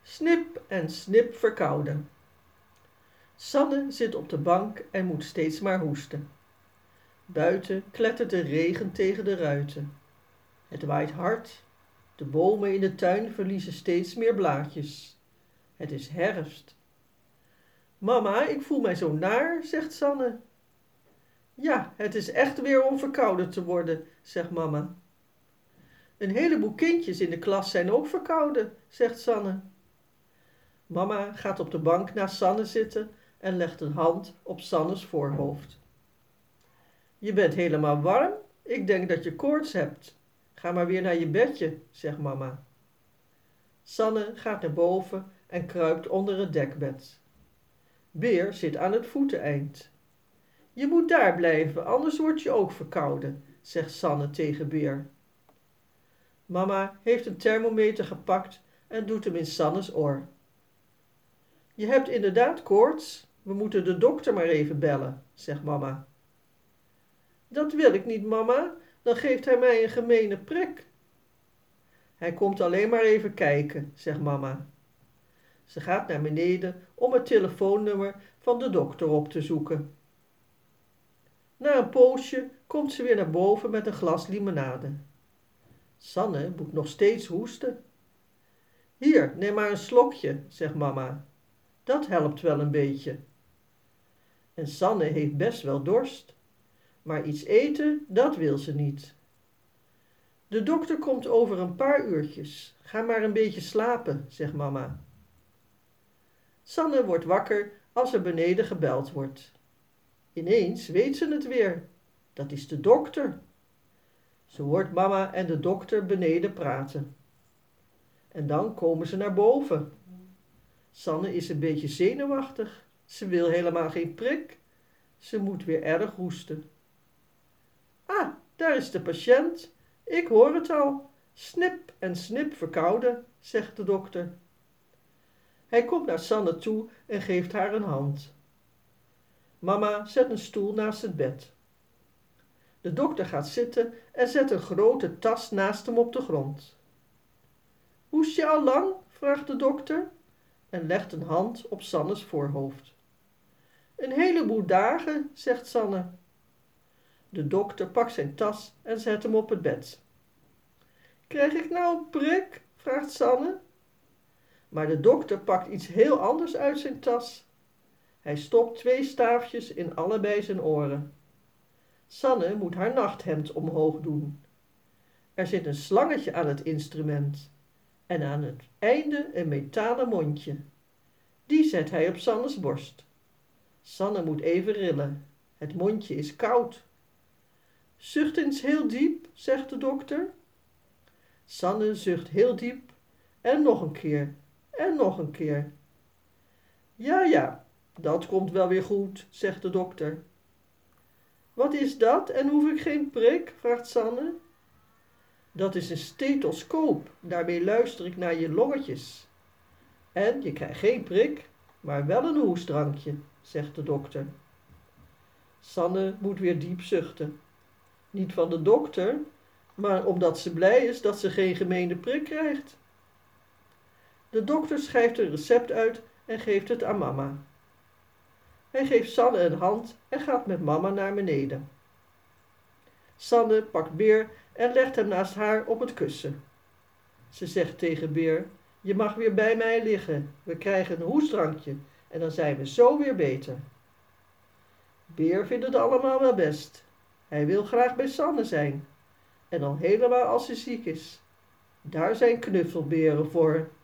Snip en snip verkouden. Sanne zit op de bank en moet steeds maar hoesten. Buiten klettert de regen tegen de ruiten. Het waait hard. De bomen in de tuin verliezen steeds meer blaadjes. Het is herfst. Mama, ik voel mij zo naar, zegt Sanne. Ja, het is echt weer om verkouden te worden, zegt mama. Een heleboel kindjes in de klas zijn ook verkouden, zegt Sanne. Mama gaat op de bank naast Sanne zitten en legt een hand op Sannes voorhoofd. Je bent helemaal warm? Ik denk dat je koorts hebt. Ga maar weer naar je bedje, zegt mama. Sanne gaat naar boven en kruipt onder het dekbed. Beer zit aan het voeteneind. Je moet daar blijven, anders word je ook verkouden, zegt Sanne tegen Beer. Mama heeft een thermometer gepakt en doet hem in Sannes oor. Je hebt inderdaad koorts, we moeten de dokter maar even bellen, zegt mama. Dat wil ik niet, mama, dan geeft hij mij een gemene prik. Hij komt alleen maar even kijken, zegt mama. Ze gaat naar beneden om het telefoonnummer van de dokter op te zoeken. Na een poosje komt ze weer naar boven met een glas limonade. Sanne moet nog steeds hoesten. Hier, neem maar een slokje, zegt mama. Dat helpt wel een beetje. En Sanne heeft best wel dorst. Maar iets eten, dat wil ze niet. De dokter komt over een paar uurtjes. Ga maar een beetje slapen, zegt mama. Sanne wordt wakker als er beneden gebeld wordt. Ineens weet ze het weer. Dat is de dokter. Ze hoort mama en de dokter beneden praten. En dan komen ze naar boven. Sanne is een beetje zenuwachtig. Ze wil helemaal geen prik. Ze moet weer erg hoesten. Ah, daar is de patiënt. Ik hoor het al. Snip en snip verkouden, zegt de dokter. Hij komt naar Sanne toe en geeft haar een hand. Mama zet een stoel naast het bed. De dokter gaat zitten en zet een grote tas naast hem op de grond. Hoest je al lang? Vraagt de dokter en legt een hand op Sannes voorhoofd. Een heleboel dagen, zegt Sanne. De dokter pakt zijn tas en zet hem op het bed. Krijg ik nou een prik? Vraagt Sanne. Maar de dokter pakt iets heel anders uit zijn tas. Hij stopt 2 staafjes in allebei zijn oren. Sanne moet haar nachthemd omhoog doen. Er zit een slangetje aan het instrument en aan het einde een metalen mondje. Die zet hij op Sannes borst. Sanne moet even rillen. Het mondje is koud. Zucht eens heel diep, zegt de dokter. Sanne zucht heel diep en nog een keer en nog een keer. Ja, ja, dat komt wel weer goed, zegt de dokter. Wat is dat en hoef ik geen prik? Vraagt Sanne. Dat is een stethoscoop, daarmee luister ik naar je longetjes. En je krijgt geen prik, maar wel een hoestdrankje, zegt de dokter. Sanne moet weer diep zuchten. Niet van de dokter, maar omdat ze blij is dat ze geen gemene prik krijgt. De dokter schrijft een recept uit en geeft het aan mama. Hij geeft Sanne een hand en gaat met mama naar beneden. Sanne pakt Beer en legt hem naast haar op het kussen. Ze zegt tegen Beer, je mag weer bij mij liggen. We krijgen een hoestdrankje en dan zijn we zo weer beter. Beer vindt het allemaal wel best. Hij wil graag bij Sanne zijn. En al helemaal als ze ziek is. Daar zijn knuffelberen voor.